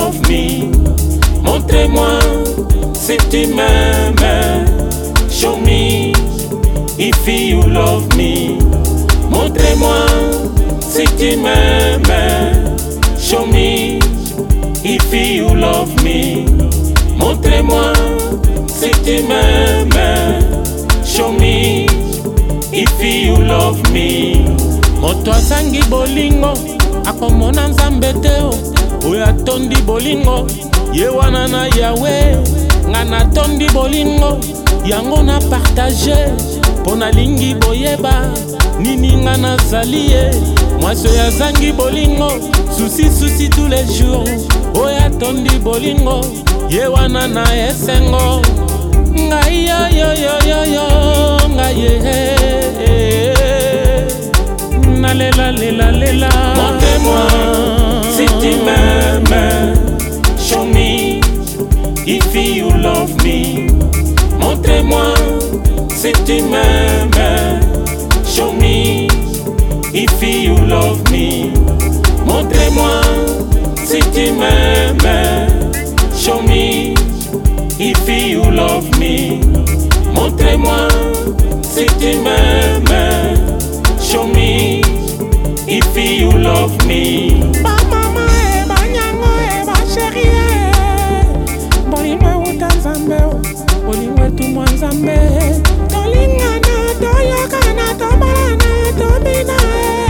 love me. Montrez-moi si tu m'aimes. Show me if you love me. Montrez-moi si tu m'aimes. Show me if you love me. Montrez-moi si tu m'aimes. Show me if you love me. Moto azangi bolingo akomona nzambe te oyo atondi bolingo ye wana na Yawe. Nga natondi bolingo yango na partage mpo nalingi boyeba nini nga nazali ye. Mwasi oyo azangi bolingo susi tous les jours oyo atondi bolingo ye wana na esengo. Ngai yo ngai ye na lela. Montrez-moi si tu m'aimes. Show me if you love me. Montrez-moi si tu m'aimes. Show me if you love me. Montrez-moi si tu m'aimes. Show me if you love me. Montrez-moi si tu m'aimes. Show me if you love me. Ba mama ba nyango ba chérie, bolingo uta nzambe, bolingo tu mwa nzambe. Tolingana toyokana tobalana tobina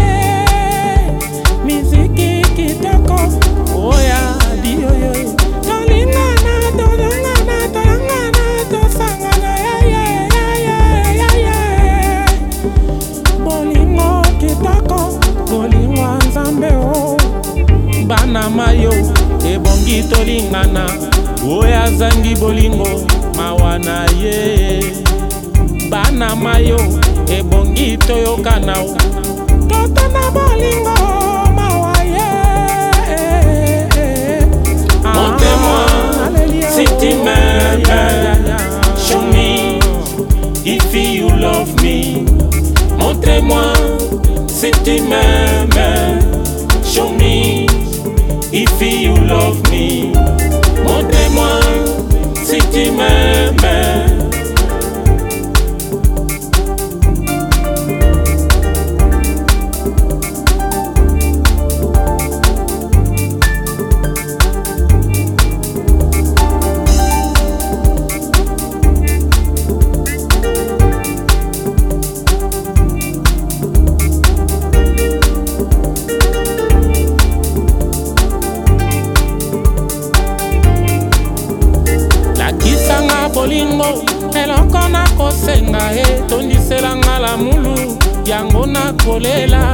miziki kitoko oya dioyo. Tolingana tosangana bolingo kitoko bolingo nzambe o. Bana mayo ebongi tolingana oyo azangi bolingo mawana ye. Bana mayo ebongi toyokana totana bolingo mawa ye. Montrez-moi si tu m'aimes. Show me if you love me. Montrez-moi si tu m'aimes. Show me if you love me. Montrez-moi si tu m'aimes. Bolingo eloko na kosenga etondiselanga la mulu yango na kolela.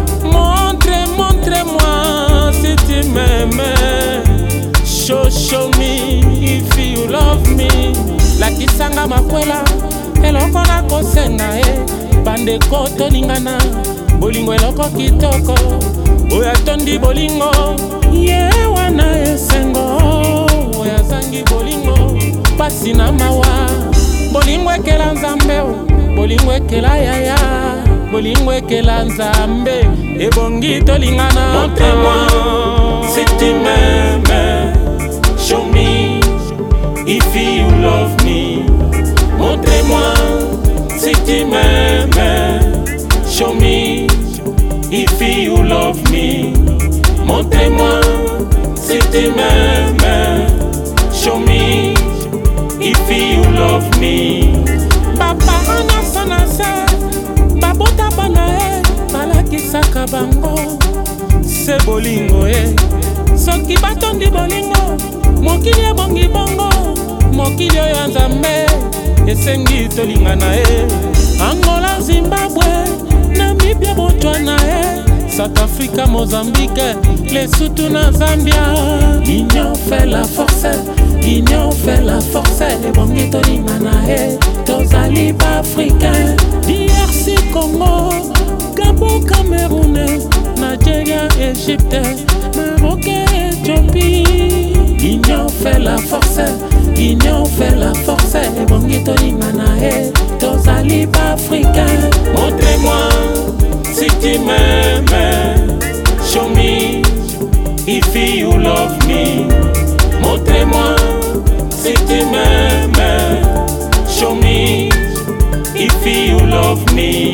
Montre-moi si tu m'aimes. Show me if you love me. Lakisanga makwela eloko na kosenga bandeko toningana. Bolingo eloko kitoko oyo atondi bolingo ye wana esengo oyo azangi bolingo pasi na mawa. Bolingo ekela nzambe bolingo ekela yaya. Bolingo ekela nzambe ebongi tolingana. Montrez-moi si tu m'aimes. Show me if you love me. Montrez-moi si tu m'aimes. Show me if you love me. Montrez-moi si tu m'aimes. Show me if you love me. Papa nyonso na se babota bana balakisaka bango se bolingo soki batondi bolingo mokili ebongi bongo. Mokili oyo nzambe esengi tolingana Angola, Zimbabwe, Namibia, Botswana South Africa, Mozambique, Lesotho na Zambia. L'union fait la force, l'union fait la force. Ebongi tolingana tozali ba africain. DRC, Congo, Gabon, Cameroun, Nigeria, Égypte, Maroc, Éthiopie. L'union fait la force, l'union fait la force. Ebongi tolingana tozali ba africain. Montrez-moi si tu m'aimes. Show me if you you love me. Montre-moi si tu m'aimes. Show me if you love me.